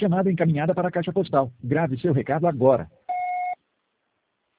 Chamada encaminhada para a caixa postal. Grave seu recado agora.